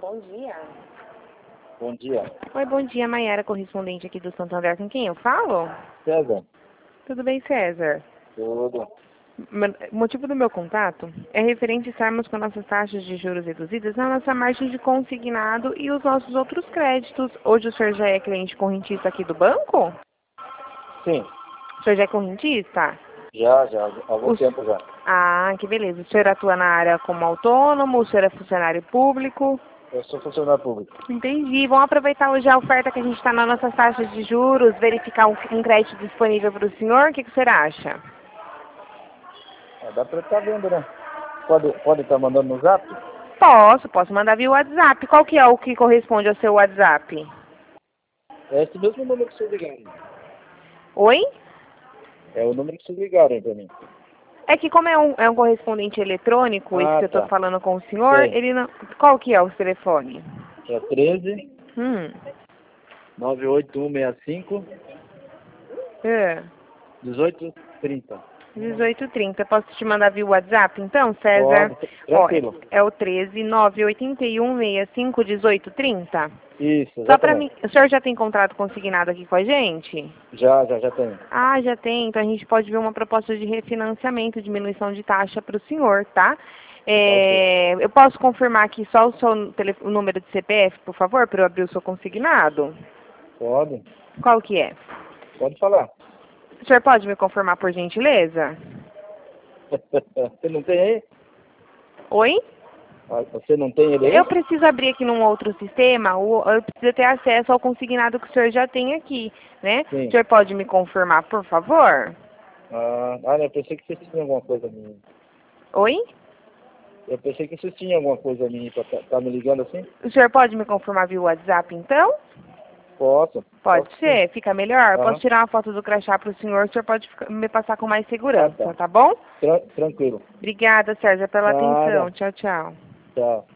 bom dia. Bom dia. Oi, bom dia, Maiara, correspondente aqui do Santander. Com quem eu falo? César? Tudo bem, César? Tudo. O motivo do meu contato é referente a estarmos com nossas taxas de juros reduzidas na nossa margem de consignado e os nossos outros créditos. Hoje o senhor já é cliente correntista aqui do banco? Sim, O senhor já é correntista? já, há algum tempo já. Ah, que beleza. O senhor atua na área como autônomo, o senhor é funcionário público? Eu sou funcionário público. Entendi. Vamos aproveitar hoje a oferta que a gente está nas nossas taxas de juros, verificar um crédito disponível para o senhor. O que o senhor acha? Dá pra estar vendo, né? Pode estar mandando no zap? Posso mandar via WhatsApp. Qual que é o que corresponde ao seu WhatsApp? É esse mesmo número que vocês ligaram. Oi? É o número que vocês ligaram pra mim. É que como é um correspondente eletrônico, esse que eu estou Tá. falando com o senhor, Sei. ele não... Qual que é o telefone? É 13 Hum. 98165 É. 1830. 18h30. Posso te mandar via WhatsApp, então, César? Pode, Ó, tranquilo. é o 13 981 65 1830. Isso, Só para mim, exatamente. o senhor já tem contrato consignado aqui com a gente? Já tenho. Ah, já tem. Então a gente pode ver uma proposta de refinanciamento, diminuição de taxa para o senhor, tá? Ok. Eu posso confirmar aqui só o seu o número de CPF, por favor, para eu abrir o seu consignado? Pode. Qual que é? Pode falar. O senhor pode me confirmar, por gentileza? Você não tem aí? Oi? Você não tem ele aí? Eu preciso abrir aqui num outro sistema, eu preciso ter acesso ao consignado que o senhor já tem aqui, né? Sim. O senhor pode me confirmar, por favor? Eu pensei que vocês tinham alguma coisa minha. Oi? Eu pensei que vocês tinham alguma coisa minha pra tá me ligando assim? O senhor pode me confirmar via WhatsApp, então? Posso. Pode Posso sim. ser? Fica melhor? Aham. Posso tirar uma foto do crachá para o senhor pode me passar com mais segurança, Tá. tá bom? Tranquilo. Obrigada, Sérgio, pela Nada. atenção. Tchau, tchau. Tchau.